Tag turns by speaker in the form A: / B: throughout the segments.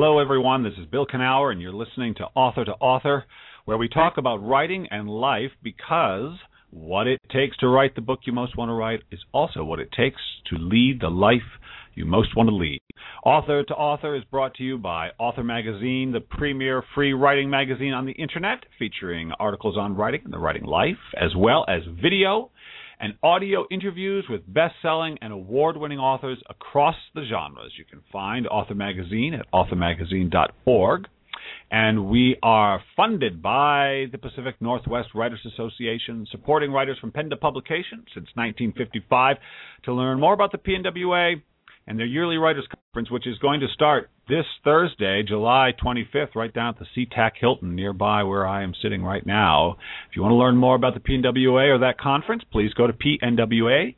A: Hello, everyone. This is Bill Knauer, and you're listening to Author, where we talk about writing and life, because what it takes to write the book you most want to write is also what it takes to lead the life you most want to lead. Author is brought to you by Author Magazine, the premier free writing magazine on the Internet, featuring articles on writing and the writing life, as well as video and audio interviews with best-selling and award-winning authors across the genres. You can find Author Magazine at authormagazine.org. And we are funded by the Pacific Northwest Writers Association, supporting writers from pen to publication since 1955. To learn more about the PNWA and their yearly Writers Conference, which is going to start this Thursday, July 25th, right down at the SeaTac Hilton nearby where I am sitting right now. If you want to learn more about the PNWA or that conference, please go to pnwa.org.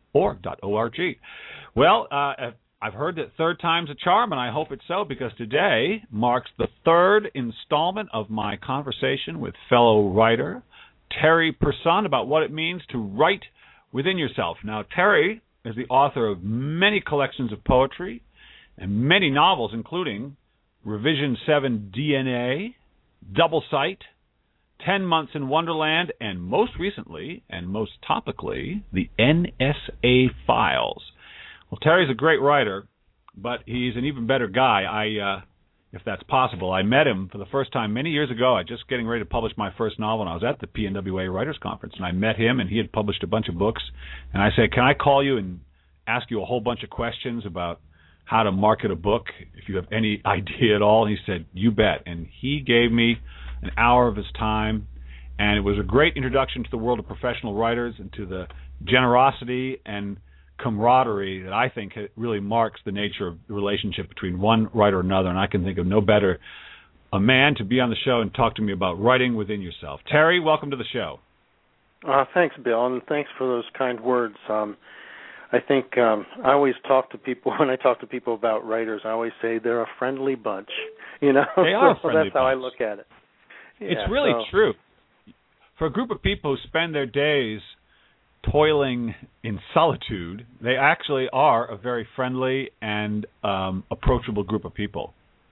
A: Well, I've heard that third time's a charm, and I hope it's so, because today marks the third installment of my conversation with fellow writer Terry Person about what it means to write within yourself. Now, Terry is the author of many collections of poetry and many novels, including Revision 7 DNA, Double Sight, 10 Months in Wonderland, and most recently, and most topically, the NSA Files. Well, Terry's a great writer, but he's an even better guy. If that's possible, I met him for the first time many years ago. I was just getting ready to publish my first novel, and I was at the PNWA Writers Conference, and I met him, and he had published a bunch of books. And I said, can I call you and ask you a whole bunch of questions about how to market a book, if you have any idea at all? And he said, you bet. And he gave me an hour of his time, and it was a great introduction to the world of professional writers and to the generosity and camaraderie that I think really marks the nature of the relationship between one writer and another. And I can think of no better a man to be on the show and talk to me about writing within yourself. Terry, welcome to the show.
B: Thanks, Bill, and thanks for those kind words. I think I always talk to people, when I talk to people about writers, I always say they're a friendly bunch. You know,
A: they are a friendly
B: that's how I look at it. Yeah,
A: it's really true. For a group of people who spend their days toiling in solitude, they actually are a very friendly and approachable group of people.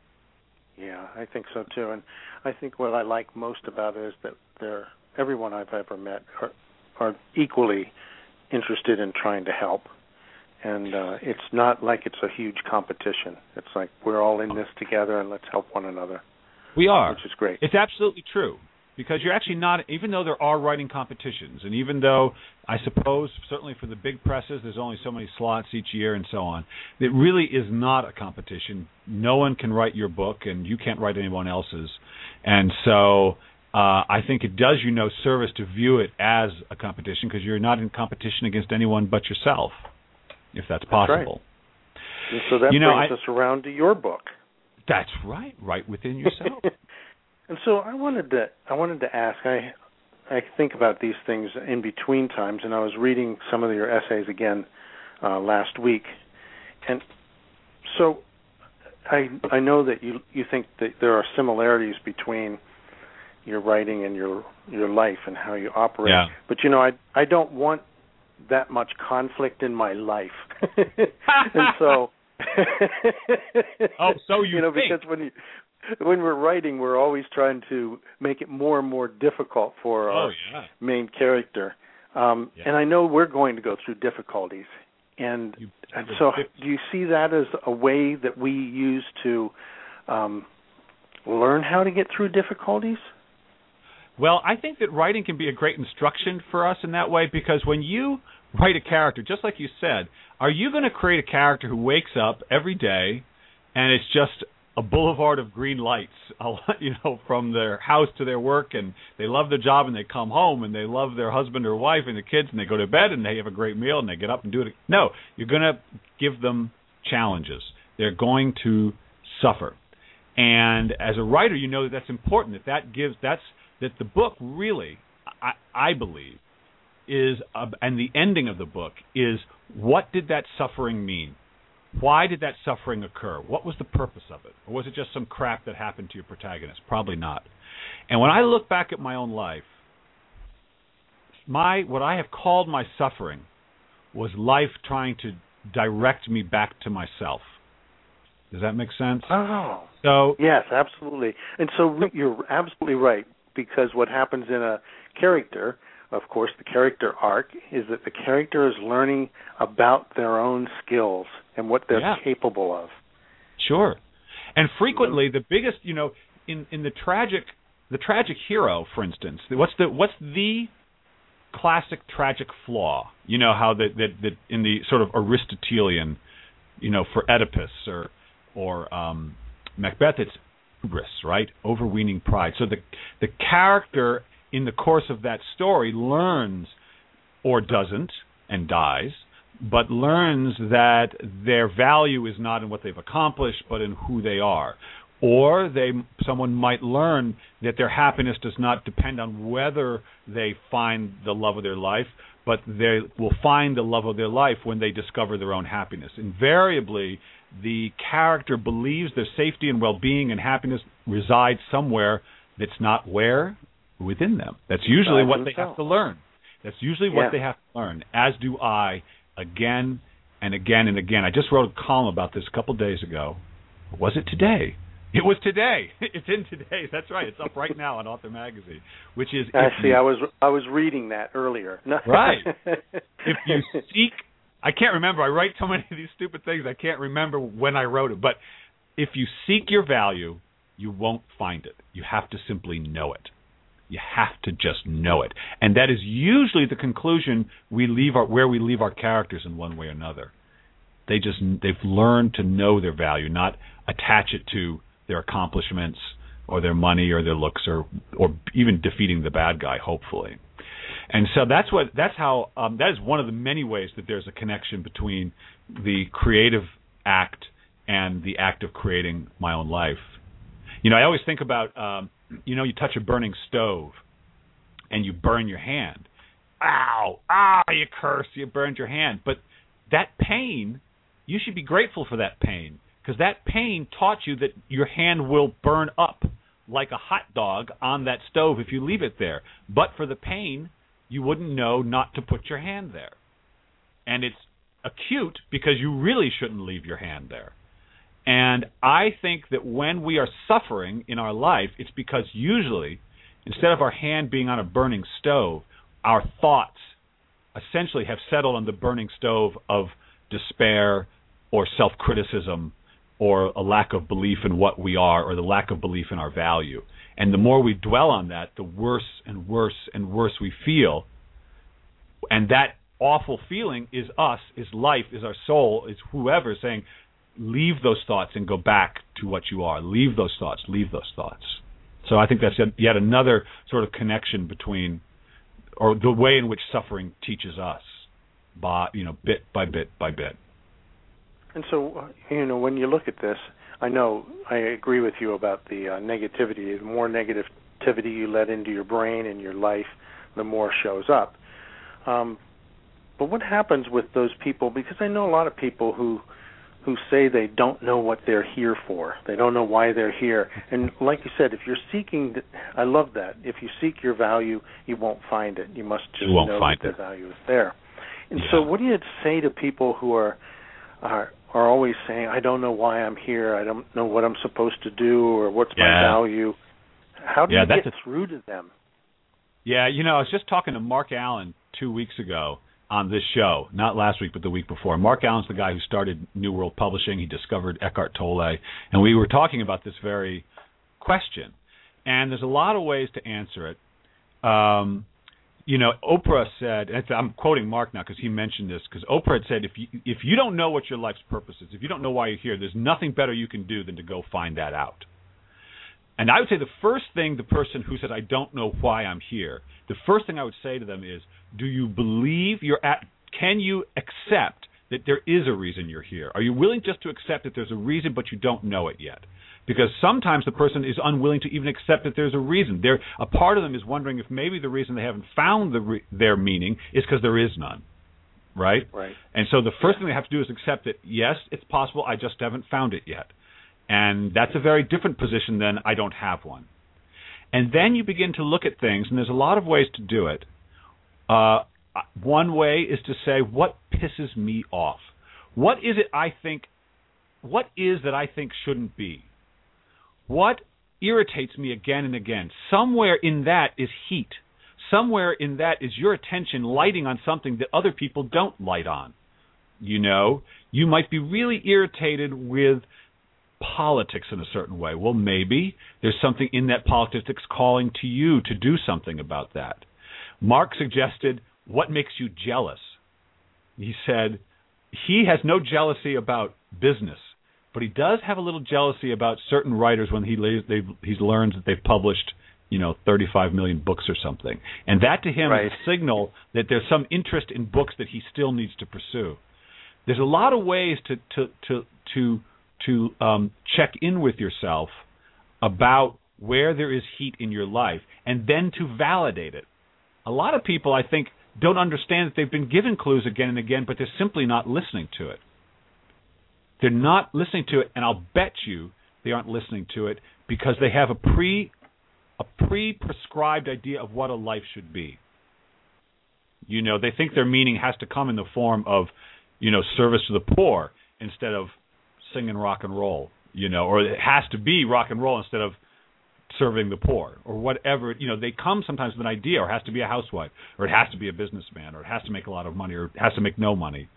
B: Yeah, I think so too. And I think what I like most about it is that everyone I've ever met are equally interested in trying to help. And it's not like it's a huge competition. It's like we're all in this together and let's help one another.
A: We are.
B: Which is great.
A: It's absolutely true. Because you're actually not, even though there are writing competitions, and even though I suppose certainly for the big presses there's only so many slots each year and so on, it really is not a competition. No one can write your book, and you can't write anyone else's. And so I think it does you no service to view it as a competition, because you're not in competition against anyone but yourself, if that's possible.
B: Right. And so that brings us around to your book.
A: That's right, right within yourself.
B: And so I wanted to ask. I think about these things in between times, and I was reading some of your essays again last week, and so I know that you think that there are similarities between your writing and your life and how you operate.
A: Yeah.
B: But I don't want that much conflict in my life, and so.
A: Oh, so you think.
B: Because when we're writing, we're always trying to make it more and more difficult for our main character. And I know we're going to go through difficulties. And so do you see that as a way that we use to learn how to get through difficulties?
A: Well, I think that writing can be a great instruction for us in that way, because when you write a character, just like you said, are you going to create a character who wakes up every day and it's just a boulevard of green lights, from their house to their work, and they love their job, and they come home, and they love their husband or wife and their kids, and they go to bed, and they have a great meal, and they get up and do it? No, you're going to give them challenges. They're going to suffer. And as a writer, you know that's important, that the book really, I believe, is, and the ending of the book is, what did that suffering mean? Why did that suffering occur? What was the purpose of it? Or was it just some crap that happened to your protagonist? Probably not. And when I look back at my own life, what I have called my suffering was life trying to direct me back to myself. Does that make sense?
B: Oh.
A: So
B: yes, absolutely. And so you're absolutely right, because what happens in a character, of course, the character arc, is that the character is learning about their own skills and what they're capable of.
A: Sure. And frequently the biggest, in the tragic hero, for instance, what's the classic tragic flaw? You know how that in the sort of Aristotelian, for Oedipus or Macbeth, it's hubris, right? Overweening pride. So the character in the course of that story learns, or doesn't, and dies, but learns that their value is not in what they've accomplished, but in who they are. Or someone might learn that their happiness does not depend on whether they find the love of their life, but they will find the love of their life when they discover their own happiness. Invariably, the character believes their safety and well-being and happiness reside somewhere that's not where? Within them. That's usually what they have to learn. That's usually what they have to learn, as do I, again and again and again. I just wrote a column about this a couple days ago. Was it today? It was today. It's in today. That's right. It's up right now on Author Magazine, which is...
B: Actually, I was reading that earlier.
A: Right. If you seek... I can't remember. I write so many of these stupid things, I can't remember when I wrote it. But if you seek your value, you won't find it. You have to simply know it. You have to just know it. And that is usually the conclusion where we leave our characters in one way or another. They've learned to know their value, not attach it to their accomplishments or their money or their looks or even defeating the bad guy, hopefully. And so that is one of the many ways that there's a connection between the creative act and the act of creating my own life. I always think about, you touch a burning stove and you burn your hand. Ow! You curse, you burned your hand. But that pain, you should be grateful for that pain, because that pain taught you that your hand will burn up like a hot dog on that stove if you leave it there. But for the pain, you wouldn't know not to put your hand there. And it's acute because you really shouldn't leave your hand there. And I think that when we are suffering in our life, it's because usually, instead of our hand being on a burning stove, our thoughts essentially have settled on the burning stove of despair or self-criticism or a lack of belief in what we are or the lack of belief in our value. And the more we dwell on that, the worse and worse and worse we feel. And that awful feeling is us, is life, is our soul, is whoever saying, leave those thoughts and go back to what you are. Leave those thoughts. Leave those thoughts. So I think that's yet another sort of connection between, or the way in which suffering teaches us, bit by bit by bit.
B: And so, when you look at this, I know I agree with you about the negativity. The more negativity you let into your brain and your life, the more shows up. But what happens with those people? Because I know a lot of people who say they don't know what they're here for. They don't know why they're here. And like you said, if you're seeking, I love that. If you seek your value, you won't find it. You must just know that the value is there. And so what do you say to people who are always saying, I don't know why I'm here, I don't know what I'm supposed to do, or what's my value? How do you get through to them?
A: Yeah, I was just talking to Mark Allen 2 weeks ago on this show, not last week, but the week before. Mark Allen's the guy who started New World Publishing. He discovered Eckhart Tolle, and we were talking about this very question. And there's a lot of ways to answer it. Oprah said, and I'm quoting Mark now because he mentioned this, because Oprah had said, if you don't know what your life's purpose is, if you don't know why you're here, there's nothing better you can do than to go find that out. And I would say the first thing the person who says, I don't know why I'm here, the first thing I would say to them is, do you believe can you accept that there is a reason you're here? Are you willing just to accept that there's a reason, but you don't know it yet? Because sometimes the person is unwilling to even accept that there's a reason. A part of them is wondering if maybe the reason they haven't found their meaning is because there is none, right?
B: Right.
A: And so the first thing they have to do is accept that, yes, it's possible, I just haven't found it yet. And that's a very different position than I don't have one. And then you begin to look at things, and there's a lot of ways to do it. One way is to say, what pisses me off? What is it I think is that I think shouldn't be? What irritates me again and again? Somewhere in that is heat. Somewhere in that is your attention lighting on something that other people don't light on. You know, you might be really irritated with politics in a certain way. Well, maybe there's something in that politics that's calling to you to do something about that. Mark suggested, what makes you jealous? He said he has no jealousy about business, but he does have a little jealousy about certain writers when he learns that they've published 35 million books or something. And that to him is a signal that there's some interest in books that he still needs to pursue. There's a lot of ways to check in with yourself about where there is heat in your life and then to validate it. A lot of people, I think, don't understand that they've been given clues again and again, but they're simply not listening to it. They're not listening to it, and I'll bet you they aren't listening to it because they have a pre-prescribed idea of what a life should be. They think their meaning has to come in the form of, service to the poor instead of singing rock and roll, or it has to be rock and roll instead of serving the poor, or whatever. They come sometimes with an idea, or it has to be a housewife, or it has to be a businessman, or it has to make a lot of money, or it has to make no money.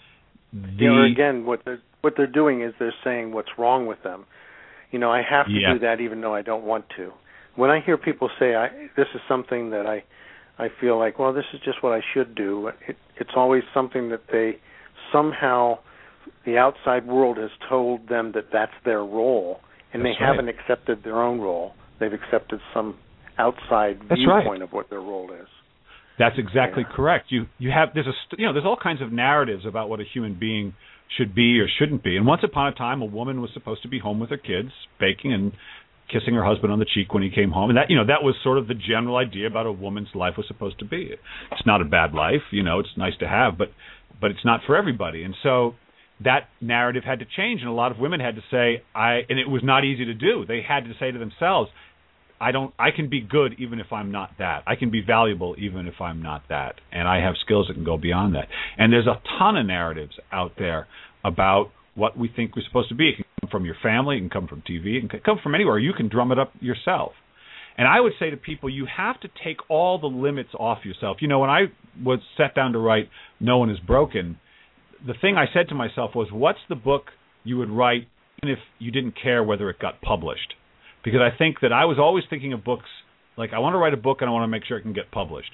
B: Again, what they're doing is they're saying what's wrong with them. I have to do that even though I don't want to. When I hear people say, this is something that I feel like, well, this is just what I should do, it's always something that they somehow, the outside world has told them that that's their role, and they haven't accepted their own role. They've accepted some outside viewpoint of what their role is.
A: That's exactly correct. There's all kinds of narratives about what a human being should be or shouldn't be. And once upon a time, a woman was supposed to be home with her kids, baking and kissing her husband on the cheek when he came home. And that was sort of the general idea about a woman's life was supposed to be. It's not a bad life, it's nice to have, but it's not for everybody. And so that narrative had to change, and a lot of women had to say, and it was not easy to do. They had to say to themselves, I can be good even if I'm not that. I can be valuable even if I'm not that. And I have skills that can go beyond that. And there's a ton of narratives out there about what we think we're supposed to be. It can come from your family, it can come from TV, it can come from anywhere. You can drum it up yourself. And I would say to people, you have to take all the limits off yourself. When I was sat down to write No One Is Broken, the thing I said to myself was, what's the book you would write even if you didn't care whether it got published? Because I think that I was always thinking of books, like I want to write a book and I want to make sure it can get published.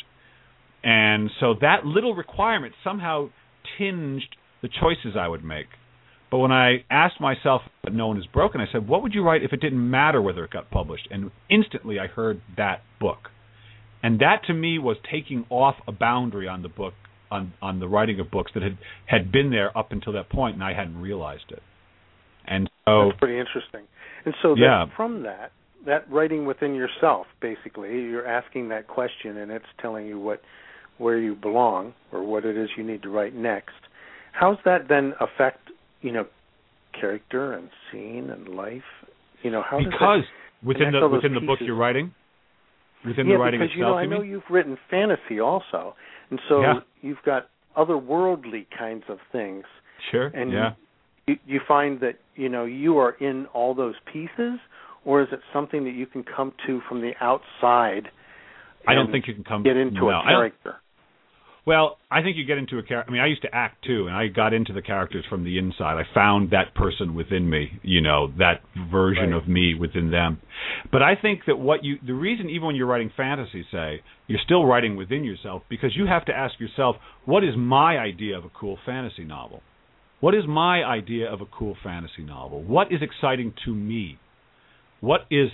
A: And so that little requirement somehow tinged the choices I would make. But when I asked myself, No One Is Broken, I said, what would you write if it didn't matter whether it got published? And instantly I heard that book. And that to me was taking off a boundary on the book, on the writing of books that had been there up until that point, and I hadn't realized it. And so
B: that's pretty interesting. And so from that writing within yourself, basically, you're asking that question, and it's telling you where you belong or what it is you need to write next. How's that then affect, character and scene and life? How does
A: because within the book you're writing, within the writing
B: because,
A: itself,
B: I know you've written fantasy also, and so you've got otherworldly kinds of things.
A: Sure.
B: And you find that you are in all those pieces, or is it something that you can come to from the outside?
A: I don't think you can
B: get into a character.
A: Well, I think you get into a character. I mean, I used to act too, and I got into the characters from the inside. I found that person within me, that version of me within them. But I think that the reason, even when you're writing fantasy, say, you're still writing within yourself, because you have to ask yourself, what is my idea of a cool fantasy novel? What is my idea of a cool fantasy novel? What is exciting to me? What is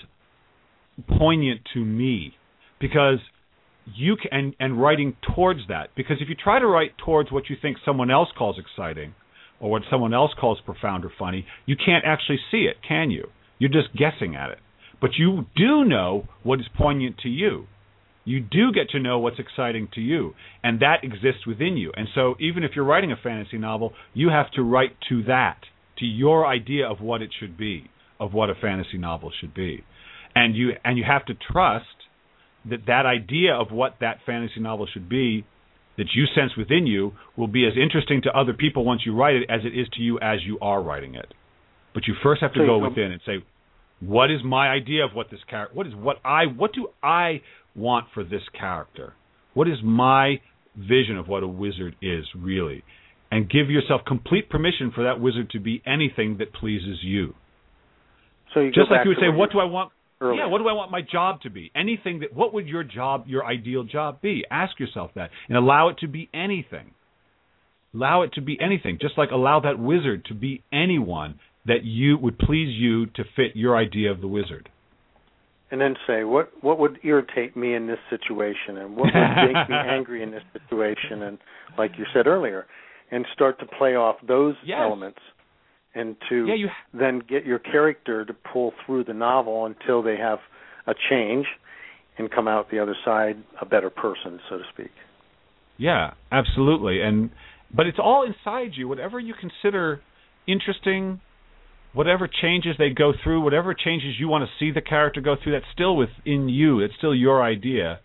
A: poignant to me? Because you can, and writing towards that. Because if you try to write towards what you think someone else calls exciting, or what someone else calls profound or funny, you can't actually see it, can you? You're just guessing at it. But you do know what is poignant to you. You do get to know what's exciting to you, and that exists within you. And so even if you're writing a fantasy novel, you have to write to that, to your idea of what it should be, of what a fantasy novel should be. And you have to trust that idea of what that fantasy novel should be, that you sense within you, will be as interesting to other people once you write it as it is to you as you are writing it. But you first have to go within and say, what is my idea of what this character? What do I want for this character? What is my vision of what a wizard is really? And give yourself complete permission for that wizard to be anything that pleases you.
B: So you
A: just like you would say, what do I want?
B: Earlier.
A: Yeah, what do I want my job to be? Anything that. What would your ideal job be? Ask yourself that, and allow it to be anything. Allow it to be anything. Just like allow that wizard to be anyone that you would please you to fit your idea of the wizard.
B: And then say, what would irritate me in this situation, and what would make me angry in this situation, and like you said earlier, and start to play off those elements. And to then get your character to pull through the novel until they have a change and come out the other side a better person, so to speak.
A: Yeah, absolutely. But it's all inside you. Whatever you consider interesting, whatever changes they go through, whatever changes you want to see the character go through, that's still within you. It's still your idea,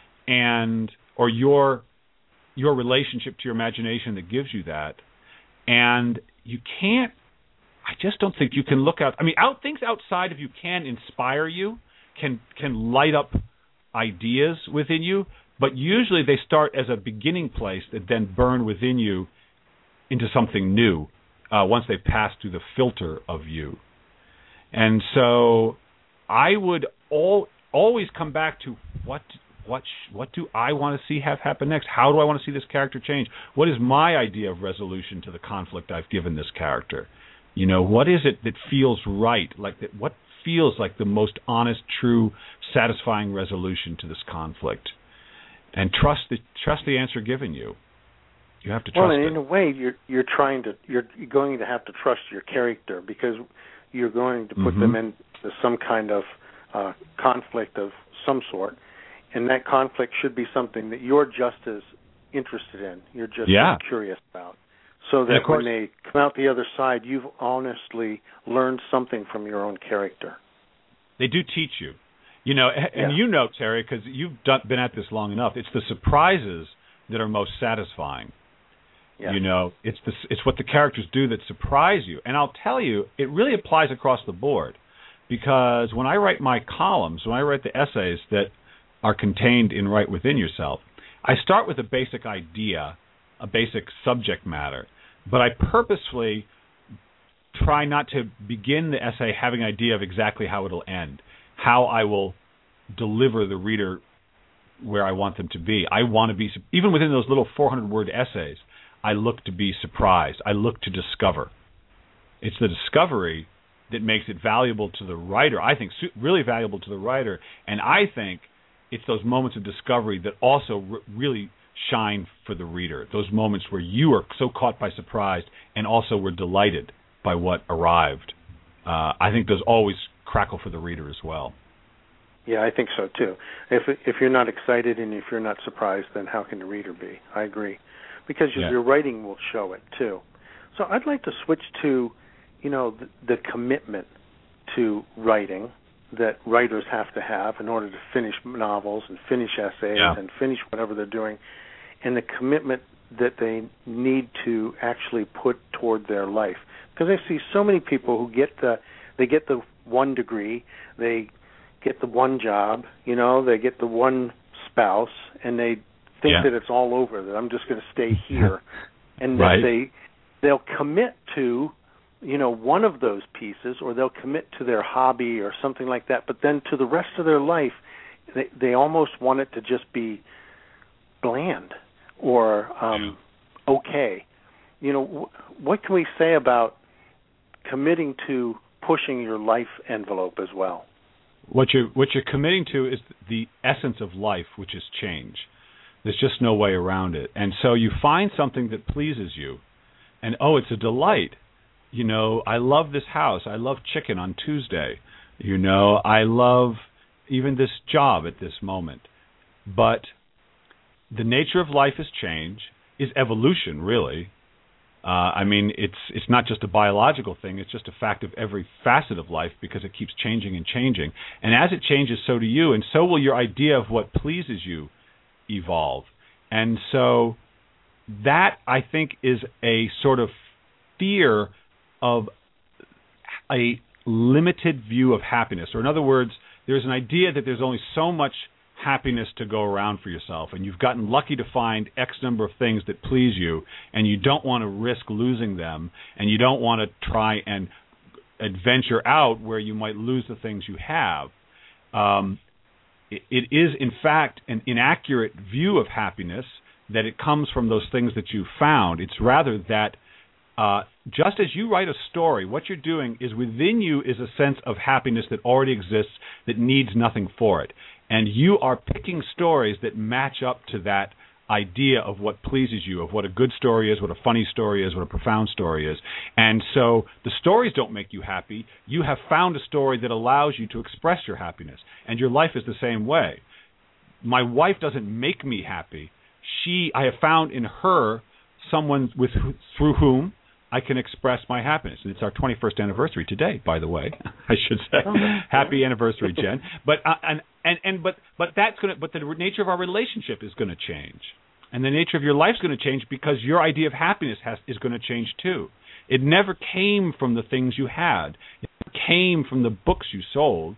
A: or your relationship to your imagination that gives you that. And you can't. I just don't think you can look out. I mean, things outside of you can inspire you, can light up ideas within you, but usually they start as a beginning place that then burn within you into something new once they pass through the filter of you. And so I would always come back to what do I want to see have happen next? How do I want to see this character change? What is my idea of resolution to the conflict I've given this character? You know, what is it that feels right? What feels like the most honest, true, satisfying resolution to this conflict? And trust the answer given you. You have to trust it.
B: Well, in a way, you're going to have to trust your character, because you're going to put them into some kind of conflict of some sort, and that conflict should be something that you're just as interested in. You're just as curious about. So that when they come out the other side, you've honestly learned something from your own character.
A: They do teach you. You know, and you know, Terry, because you've been at this long enough, it's the surprises that are most satisfying. Yeah. You know, it's what the characters do that surprise you. And I'll tell you, it really applies across the board. Because when I write my columns, when I write the essays that are contained in Write Within Yourself, I start with a basic idea, a basic subject matter. But I purposefully try not to begin the essay having an idea of exactly how it'll end, how I will deliver the reader where I want them to be. I want to be, even within those little 400-word essays, I look to be surprised. I look to discover. It's the discovery that makes it valuable to the writer, I think really valuable to the writer, and I think it's those moments of discovery that also really shine for the reader, those moments where you are so caught by surprise and also were delighted by what arrived. I think those always crackle for the reader as well.
B: Yeah, I think so too. If you're not excited and if you're not surprised, then how can the reader be? I agree. Because your writing will show it too. So I'd like to switch to, the commitment to writing that writers have to have in order to finish novels and finish essays and finish whatever they're doing, and the commitment that they need to actually put toward their life. Because I see so many people who get the one degree, they get the one job, they get the one spouse, and they think that it's all over, that I'm just going to stay here, and that they'll commit to one of those pieces, or they'll commit to their hobby or something like that, but then to the rest of their life, they almost want it to just be bland or okay. What can we say about committing to pushing your life envelope as well?
A: What you're committing to is the essence of life, which is change. There's just no way around it. And so you find something that pleases you, and it's a delight. I love this house. I love chicken on Tuesday. I love even this job at this moment. But the nature of life is change, is evolution, really. It's not just a biological thing. It's just a fact of every facet of life, because it keeps changing and changing. And as it changes, so do you, and so will your idea of what pleases you evolve. And so that, I think, is a sort of fear of a limited view of happiness. Or in other words, there's an idea that there's only so much happiness to go around for yourself, and you've gotten lucky to find X number of things that please you, and you don't want to risk losing them, and you don't want to try and adventure out where you might lose the things you have. It is, in fact, an inaccurate view of happiness that it comes from those things that you found. It's rather that just as you write a story, what you're doing is within you is a sense of happiness that already exists that needs nothing for it. And you are picking stories that match up to that idea of what pleases you, of what a good story is, what a funny story is, what a profound story is. And so the stories don't make you happy. You have found a story that allows you to express your happiness. And your life is the same way. My wife doesn't make me happy. I have found in her someone through whom I can express my happiness. And it's our 21st anniversary today, by the way. I should say, happy anniversary, Jen. But the nature of our relationship is going to change, and the nature of your life is going to change because your idea of happiness is going to change too. It never came from the things you had. It came from the books you sold.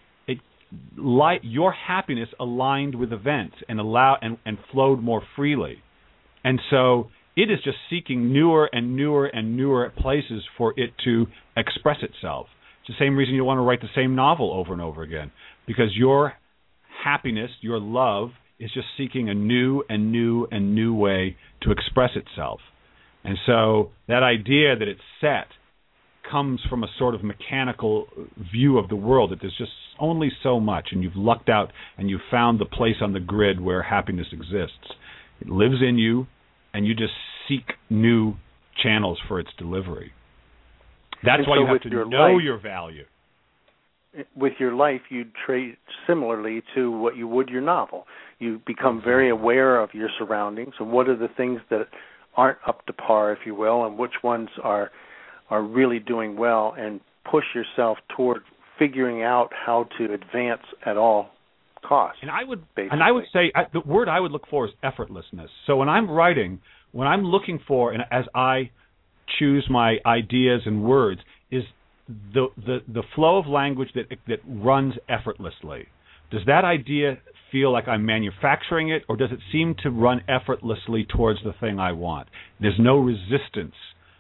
A: Your happiness aligned with events and flowed more freely, and so it is just seeking newer and newer and newer places for it to express itself. It's the same reason you want to write the same novel over and over again, because your happiness, your love, is just seeking a new and new and new way to express itself. And so that idea that it's set comes from a sort of mechanical view of the world, that there's just only so much, and you've lucked out and you've found the place on the grid where happiness exists. It lives in you, and you just seek new channels for its delivery. That's why you have to know your value.
B: With your life, you treat similarly to what you would your novel. You become very aware of your surroundings and what are the things that aren't up to par, if you will, and which ones are really doing well, and push yourself toward figuring out how to advance at all costs.
A: And I would say the word I would look for is effortlessness. So when I'm writing, when I'm looking for, and as I choose my ideas and words, is the flow of language that runs effortlessly. Does that idea feel like I'm manufacturing it, or does it seem to run effortlessly towards the thing I want? There's no resistance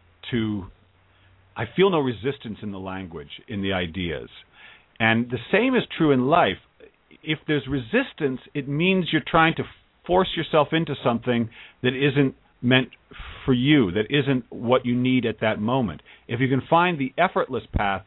A: I feel no resistance in the language, in the ideas. And the same is true in life. If there's resistance, it means you're trying to force yourself into something that isn't meant for you, that isn't what you need at that moment. If you can find the effortless path,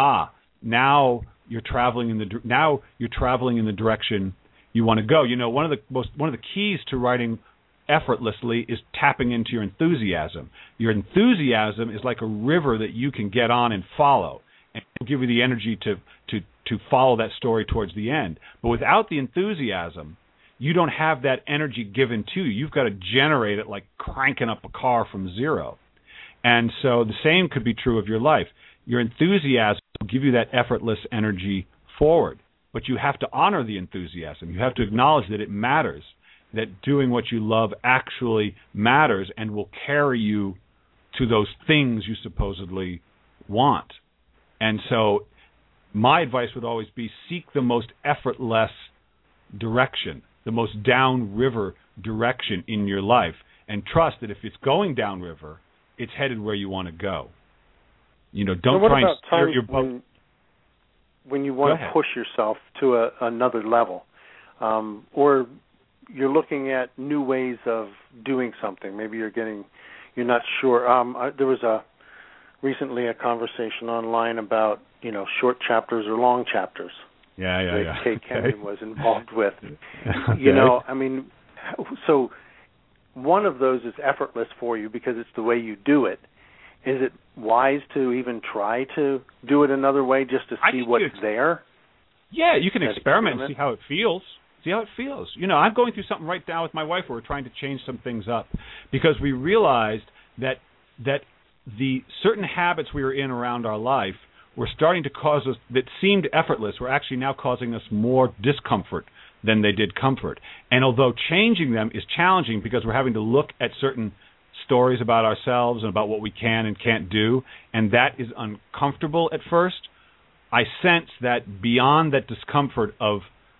A: now you're traveling in the direction you want to go. You know, one of the keys to writing effortlessly is tapping into your enthusiasm. Your enthusiasm is like a river that you can get on and follow, and it'll give you the energy to follow that story towards the end. But without the enthusiasm, you don't have that energy given to you. You've got to generate it like cranking up a car from zero. And so the same could be true of your life. Your enthusiasm will give you that effortless energy forward. But you have to honor the enthusiasm. You have to acknowledge that it matters, that doing what you love actually matters and will carry you to those things you supposedly want. And so my advice would always be seek the most effortless direction, the most downriver direction in your life, and trust that if it's going downriver, it's headed where you want to go. You know, don't try and steer your boat.
B: When you want to push yourself to another level, or you're looking at new ways of doing something. Maybe you're not sure. There was recently a conversation online about, short chapters or long chapters.
A: Yeah.
B: Kay Kenyon was involved with.
A: Okay.
B: So one of those is effortless for you because it's the way you do it. Is it wise to even try to do it another way just to see what's there?
A: Yeah, you can experiment and see how it feels. I'm going through something right now with my wife where we're trying to change some things up because we realized that the certain habits we were in around our life were starting to cause us, that seemed effortless, were actually now causing us more discomfort than they did comfort. And although changing them is challenging because we're having to look at certain stories about ourselves and about what we can and can't do, and that is uncomfortable at first. I sense that beyond that discomfort of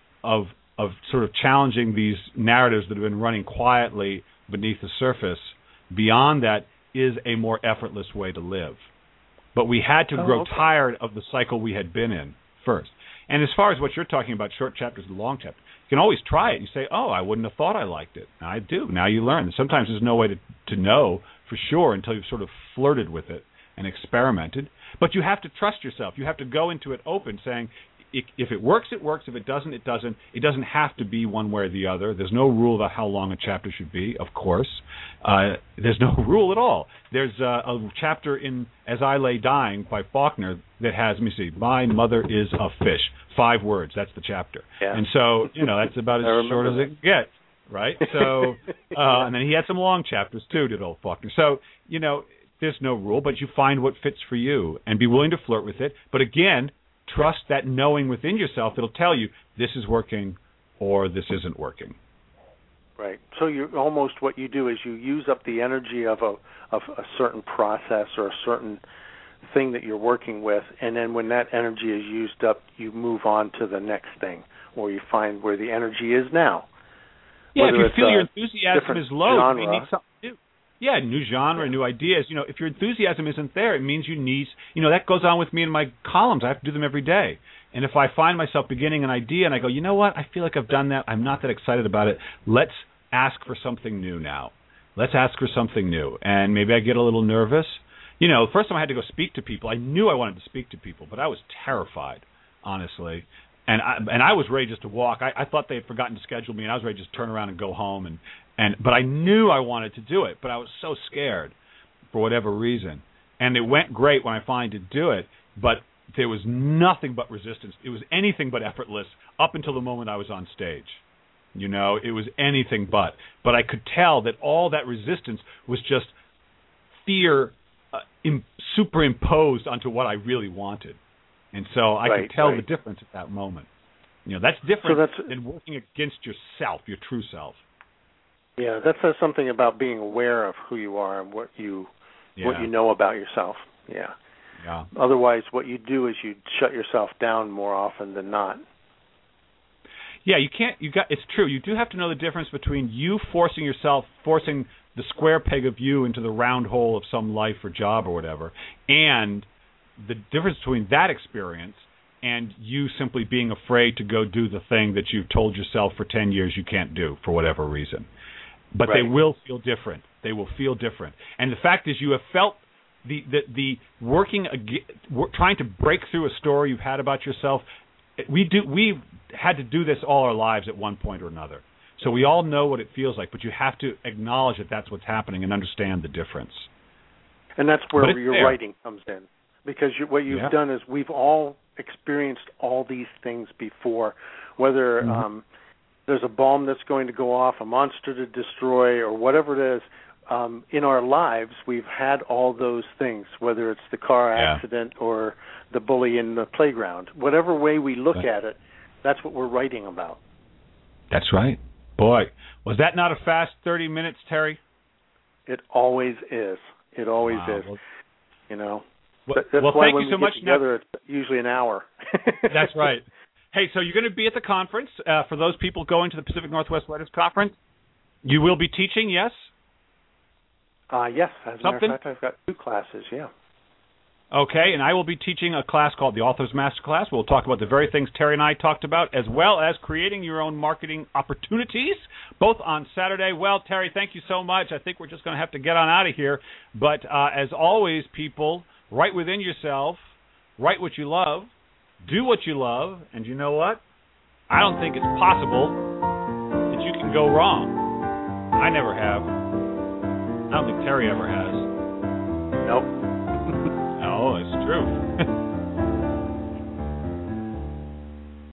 A: sort of challenging these narratives that have been running quietly beneath the surface, beyond that is a more effortless way to live. But we had to grow tired of the cycle we had been in first. And as far as what you're talking about, short chapters and long chapters, you can always try it. You say, oh, I wouldn't have thought I liked it. And I do. Now you learn. Sometimes there's no way to know for sure until you've sort of flirted with it and experimented. But you have to trust yourself. You have to go into it open, saying, if it works, it works. If it doesn't, it doesn't. It doesn't have to be one way or the other. There's no rule about how long a chapter should be, of course. There's no rule at all. There's a chapter in As I Lay Dying by Faulkner that has, let me see, My Mother is a Fish. 5 words. That's the chapter. Yeah. And so, that's about as short as it gets, right? So, and then he had some long chapters, too, did old Faulkner. So, there's no rule, but you find what fits for you and be willing to flirt with it. But again, trust that knowing within yourself that'll tell you this is working or this isn't working.
B: Right. So what you do is you use up the energy of a certain process or a certain thing that you're working with, and then when that energy is used up, you move on to the next thing, or you find where the energy is now.
A: Yeah,
B: Whether
A: if you feel your enthusiasm is low,
B: genre,
A: you need something new. Yeah, new genre, new ideas. If your enthusiasm isn't there, it means you need, that goes on with me in my columns. I have to do them every day. And if I find myself beginning an idea and I go, you know what, I feel like I've done that, I'm not that excited about it, let's ask for something new now. Let's ask for something new. And maybe I get a little nervous. The first time I had to go speak to people, I knew I wanted to speak to people, but I was terrified, honestly. And I was ready just to walk. I thought they had forgotten to schedule me, and I was ready to just turn around and go home. But I knew I wanted to do it, but I was so scared for whatever reason. And it went great when I finally did do it, but there was nothing but resistance. It was anything but effortless up until the moment I was on stage. It was anything but. But I could tell that all that resistance was just fear superimposed onto what I really wanted. And so I could tell the difference at that moment. That's different than working against yourself, your true self.
B: Yeah, that says something about being aware of who you are and what you know about yourself. Yeah.
A: Yeah.
B: Otherwise, what you do is you shut yourself down more often than not.
A: Yeah, it's true. You do have to know the difference between you forcing the square peg of you into the round hole of some life or job or whatever, and the difference between that experience and you simply being afraid to go do the thing that you've told yourself for 10 years you can't do for whatever reason. But they will feel different. They will feel different. And the fact is you have felt the trying to break through a story you've had about yourself. We've had to do this all our lives at one point or another. So we all know what it feels like, but you have to acknowledge that that's what's happening and understand the difference.
B: And that's where your writing comes in. Because what you've done is we've all experienced all these things before, whether there's a bomb that's going to go off, a monster to destroy, or whatever it is. In our lives, we've had all those things, whether it's the car accident or the bully in the playground. Whatever way we look at it, that's what we're writing about.
A: That's right. Boy, was that not a fast 30 minutes, Terry?
B: It always is. It always is.
A: Well,
B: that's
A: well,
B: why
A: thank
B: when
A: you so
B: we
A: much.
B: Get together, it's usually an hour.
A: That's right. Hey, so you're going to be at the conference. For those people going to the Pacific Northwest Writers Conference, you will be teaching, yes?
B: Yes. As a matter of fact, I've got 2 classes,
A: Okay, and I will be teaching a class called the Author's Masterclass. We'll talk about the very things Terry and I talked about, as well as creating your own marketing opportunities, both on Saturday. Well, Terry, thank you so much. I think we're just going to have to get on out of here. But as always, people, write within yourself, write what you love, do what you love, and you know what? I don't think it's possible that you can go wrong. I never have. I don't think Terry ever has.
B: Nope.
A: No, it's true.